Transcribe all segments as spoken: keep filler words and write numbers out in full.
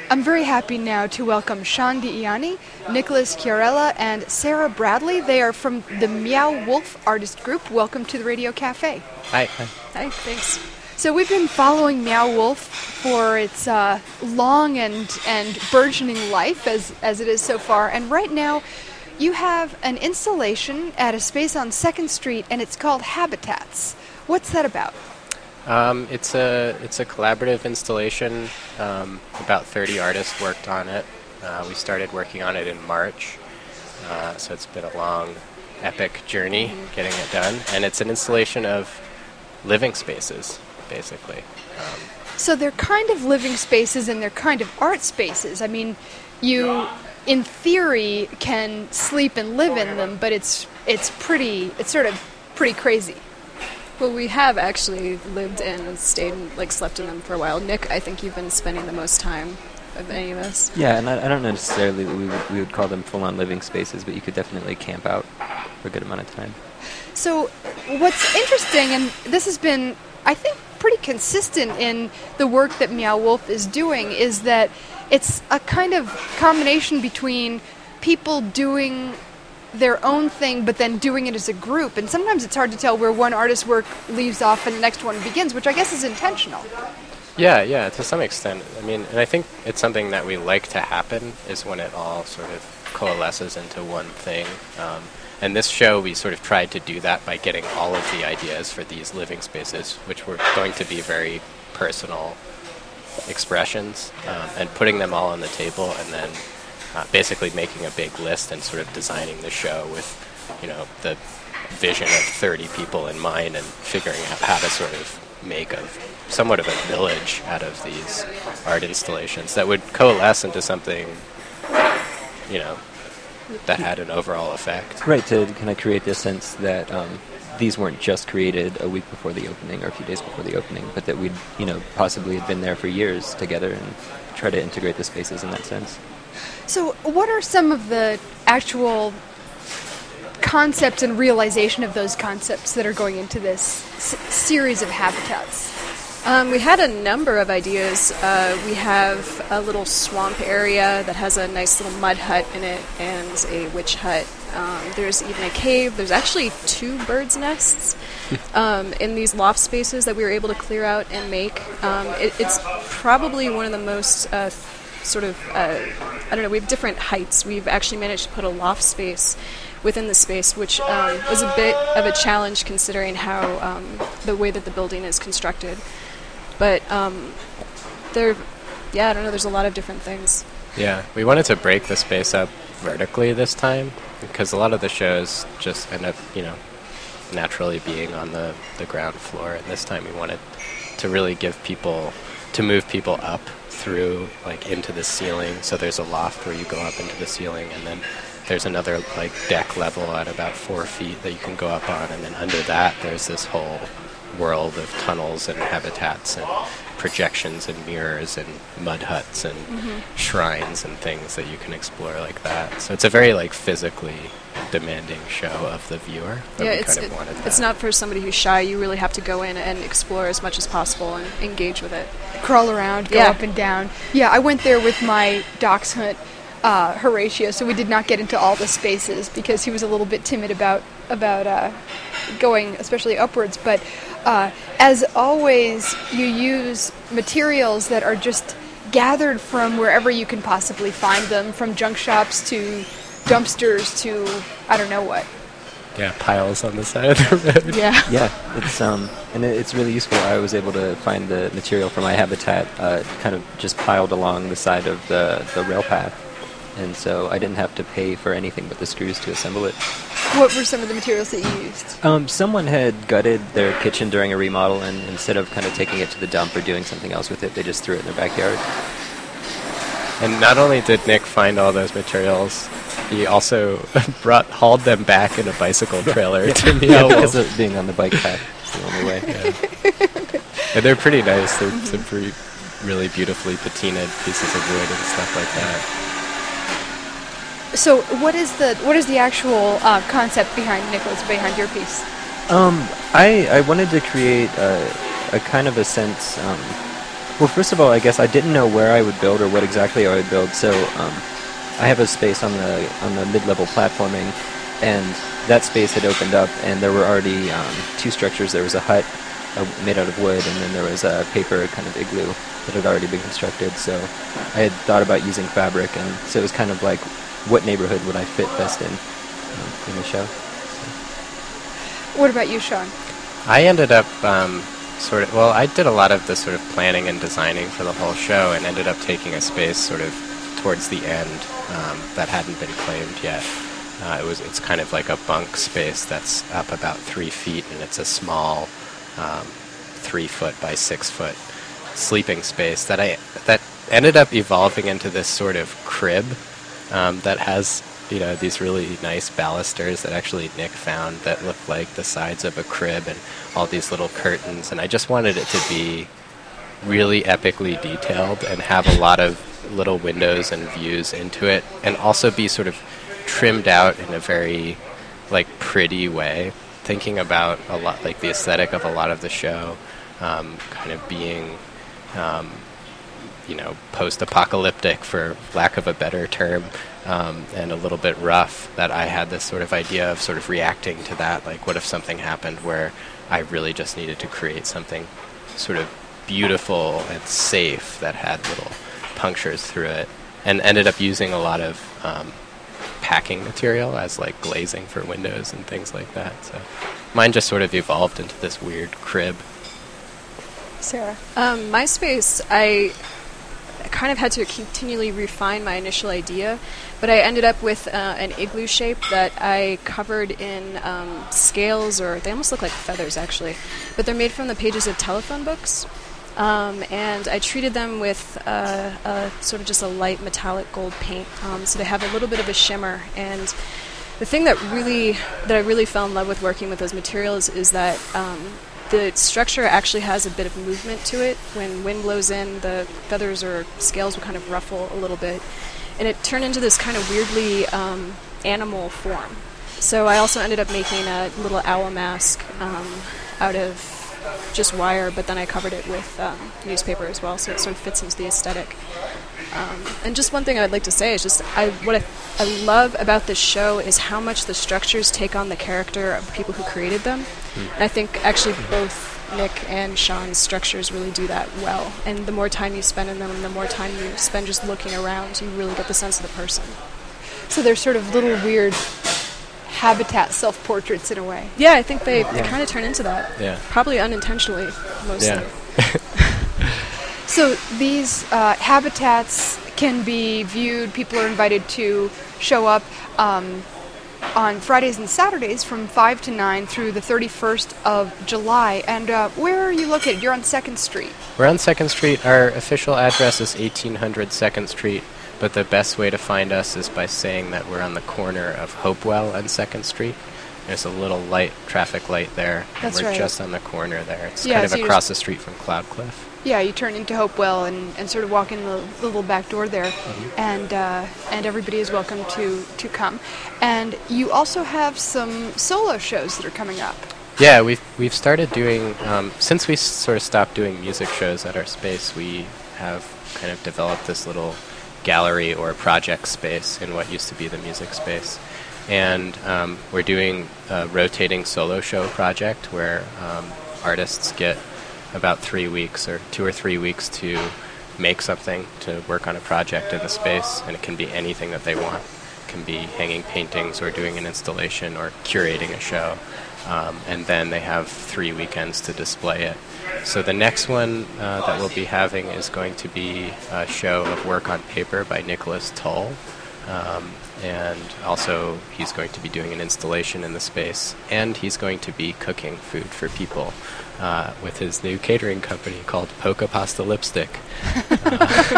I'm very happy now to welcome Sean DiIanni, Nicholas Chiarella, and Sarah Bradley. They are from the Meow Wolf Artist Group. Welcome to the Radio Cafe. Hi. Hi. Hi, thanks. So we've been following Meow Wolf for its uh, long and, and burgeoning life, as, as it is so far. And right now, you have an installation at a space on second Street, and it's called Habitats. What's that about? Um, it's a it's a collaborative installation. Um, about thirty artists worked on it. Uh, we started working on it in March, uh, so it's been a long, epic journey getting it done. And it's an installation of living spaces, basically. Um, so they're kind of living spaces and they're kind of art spaces. I mean, you, in theory, can sleep and live in them, but it's it's pretty it's sort of pretty crazy. Well, we have actually lived in and stayed, like, slept in them for a while. Nick, I think you've been spending the most time of any of us. Yeah, and I, I don't know necessarily that we would, we would call them full-on living spaces, but you could definitely camp out for a good amount of time. So what's interesting, and this has been, I think, pretty consistent in the work that Meow Wolf is doing, is that it's a kind of combination between people doing their own thing, but then doing it as a group. And sometimes it's hard to tell where one artist's work leaves off and the next one begins, which I guess is intentional. yeah, yeah, to some extent. I mean, and I think it's something that we like to happen, is when it all sort of coalesces into one thing. Um, and this show, we sort of tried to do that by getting all of the ideas for these living spaces, which were going to be very personal expressions, um, and putting them all on the table, and then Uh, basically making a big list and sort of designing the show with, you know, the vision of thirty people in mind, and figuring out how to sort of make a somewhat of a village out of these art installations that would coalesce into something, you know, that had an overall effect. Right, to kind of create this sense that um, these weren't just created a week before the opening or a few days before the opening, but that we'd, you know, possibly have been there for years together and try to integrate the spaces in that sense. So what are some of the actual concepts and realization of those concepts that are going into this s- series of habitats? Um, we had a number of ideas. Uh, we have a little swamp area that has a nice little mud hut in it and a witch hut. Um, there's even a cave. There's actually two birds' nests um, in these loft spaces that we were able to clear out and make. Um, it, it's probably one of the most uh, sort of, uh, I don't know, we have different heights. We've actually managed to put a loft space within the space, which um, was a bit of a challenge considering how um, the way that the building is constructed. But um, there, yeah, I don't know, there's a lot of different things. Yeah, we wanted to break the space up vertically this time, because a lot of the shows just end up, you know, naturally being on the, the ground floor, and this time we wanted to really give people, to move people up through, like, into the ceiling. So there's a loft where you go up into the ceiling, and then there's another, like, deck level at about four feet that you can go up on, and then under that there's this whole world of tunnels and habitats and projections and mirrors and mud huts and mm-hmm. shrines and things that you can explore like that. So it's a very, like, physically demanding show of the viewer. Yeah, it's kind of it, it's not for somebody who's shy. You really have to go in and explore as much as possible and engage with it. Crawl around, go yeah. up and down. Yeah, I went there with my dachshund hunt, uh, Horatio, so we did not get into all the spaces because he was a little bit timid about about uh, going, especially upwards. But uh, as always, you use materials that are just gathered from wherever you can possibly find them, from junk shops to dumpsters to I don't know what. Yeah, piles on the side of the road. Yeah. Yeah, it's um, and it, it's really useful. I was able to find the material for my habitat uh, kind of just piled along the side of the, the rail path, and so I didn't have to pay for anything but the screws to assemble it. What were some of the materials that you used? Um, someone had gutted their kitchen during a remodel, and instead of kind of taking it to the dump or doing something else with it, they just threw it in their backyard. And not only did Nick find all those materials, he also brought hauled them back in a bicycle trailer yeah. to Meow yeah, Wolf. because of being on the bike path. It's the only way. Yeah. And they're pretty nice. They're mm-hmm. some pretty, really beautifully patinaed pieces of wood and stuff like that. So, what is the what is the actual uh, concept behind Nicholas, behind your piece? Um, I I wanted to create a, a kind of a sense. Um, Well, first of all, I guess I didn't know where I would build or what exactly I would build, so um, I have a space on the on the mid-level platforming, and that space had opened up, and there were already um, two structures. There was a hut uh, made out of wood, and then there was a paper kind of igloo that had already been constructed. So I had thought about using fabric, and so it was kind of like, what neighborhood would I fit best in um, in the show? So. What about you, Sean? I ended up um, sort of, well, I did a lot of the sort of planning and designing for the whole show, and ended up taking a space sort of towards the end um, that hadn't been claimed yet. Uh, it was, it's kind of like a bunk space that's up about three feet, and it's a small um, three foot by six foot sleeping space that I that ended up evolving into this sort of crib um, that has, you know, these really nice balusters that actually Nick found that look like the sides of a crib, and all these little curtains. And I just wanted it to be really epically detailed and have a lot of little windows and views into it, and also be sort of trimmed out in a very like pretty way, thinking about a lot like the aesthetic of a lot of the show um, kind of being um, you know, post-apocalyptic, for lack of a better term, um, and a little bit rough. That I had this sort of idea of sort of reacting to that, like what if something happened where I really just needed to create something sort of beautiful and safe that had little punctures through it, and ended up using a lot of um, packing material as like glazing for windows and things like that. So mine just sort of evolved into this weird crib. Sarah? Um, my space, I kind of had to continually refine my initial idea, but I ended up with uh, an igloo shape that I covered in um, scales, or they almost look like feathers actually, but they're made from the pages of telephone books. Um, and I treated them with uh, a, sort of just a light metallic gold paint, um, so they have a little bit of a shimmer. And the thing that really that I really fell in love with working with those materials is that um, the structure actually has a bit of movement to it. When wind blows in, the feathers or scales will kind of ruffle a little bit, and it turned into this kind of weirdly um, animal form. So I also ended up making a little owl mask um, out of just wire, but then I covered it with um, newspaper as well, so it sort of fits into the aesthetic. Um, and just one thing I'd like to say is just I, what I, I love about this show is how much the structures take on the character of the people who created them. Mm. And I think actually both Nick and Sean's structures really do that well. And the more time you spend in them, and the more time you spend just looking around, you really get the sense of the person. So they're sort of little weird habitat self-portraits in a way. Yeah, I think they, yeah. they kind of turn into that. Yeah. Probably unintentionally, mostly. Yeah. So these uh, habitats can be viewed, people are invited to show up um, on Fridays and Saturdays from five to nine through the thirty-first of July. And uh, where are you located? You're on second street. We're on second street. Our official address is eighteen hundred second street, but the best way to find us is by saying that we're on the corner of Hopewell and second street. There's a little light, traffic light there. That's and we're right. just on the corner there. It's Yeah, kind of so you across just- the street from Cloudcliff. Yeah, you turn into Hopewell and, and sort of walk in the, the little back door there, mm-hmm. and uh, and everybody is welcome to, to come. And you also have some solo shows that are coming up. Yeah, we've we've started doing um, since we s- sort of stopped doing music shows at our space. We have kind of developed this little gallery or project space in what used to be the music space, and um, we're doing a rotating solo show project where um, artists get about three weeks or two or three weeks to make something, to work on a project in the space, and it can be anything that they want. It can be hanging paintings or doing an installation or curating a show, um, and then they have three weekends to display it. So the next one uh, that we'll be having is going to be a show of work on paper by Nicholas Tull, um, and also he's going to be doing an installation in the space, and he's going to be cooking food for people uh, with his new catering company called Poca Pasta Lipstick. Uh,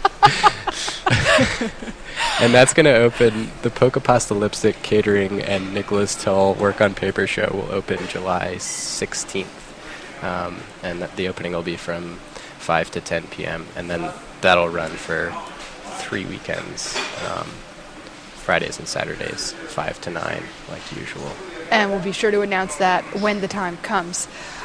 and that's going to open, the Poca Pasta Lipstick catering and Nicholas Tull work on paper show will open July sixteenth. Um, and th- the opening will be from five to ten p.m. and then that'll run for three weekends, um, Fridays and Saturdays, five to nine, like usual. And we'll be sure to announce that when the time comes.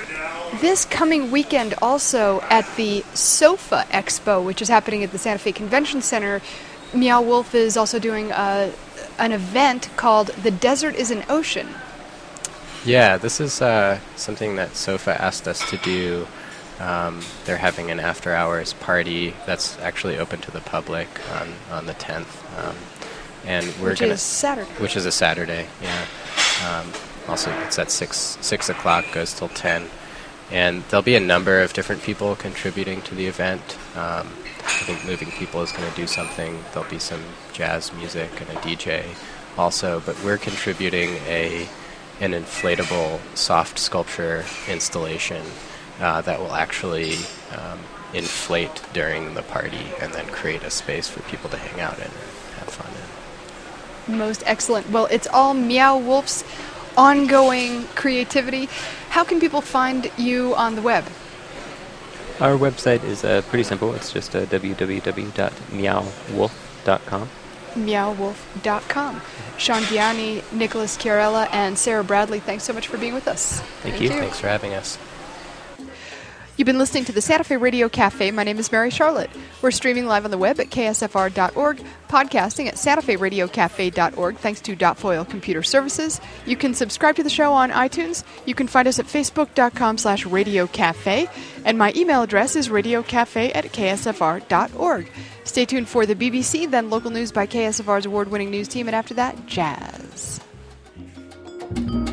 this coming weekend also at the SOFA Expo, which is happening at the Santa Fe Convention Center, Meow Wolf is also doing a, an event called The Desert is an Ocean. Yeah, this is uh, something that SOFA asked us to do. Um, they're having an after-hours party that's actually open to the public on, on the tenth. Um, and we're which gonna, is Saturday. Which is a Saturday, yeah. Um, also, it's at six, six o'clock, goes till ten. And there'll be a number of different people contributing to the event. Um, I think Moving People is going to do something. There'll be some jazz music and a D J also. But we're contributing a an inflatable soft sculpture installation uh, that will actually um, inflate during the party and then create a space for people to hang out in and have fun in. Most excellent. Well, it's all Meow Wolf's ongoing creativity. How can people find you on the web? Our website is uh, pretty simple. It's just uh, w w w dot meow wolf dot com. meow wolf dot com. Sean Gianni, Nicholas Chiarella, and Sarah Bradley, thanks so much for being with us. Thank, Thank you. you. Thanks for having us. You've been listening to the Santa Fe Radio Cafe. My name is Mary Charlotte. We're streaming live on the web at k s f r dot org, podcasting at santa fe radio cafe dot org, thanks to Dotfoil Computer Services. You can subscribe to the show on iTunes. You can find us at facebook dot com slash radio cafe, and my email address is radiocafe at k s f r dot org. Stay tuned for the B B C, then local news by K S F R's award-winning news team, and after that, jazz.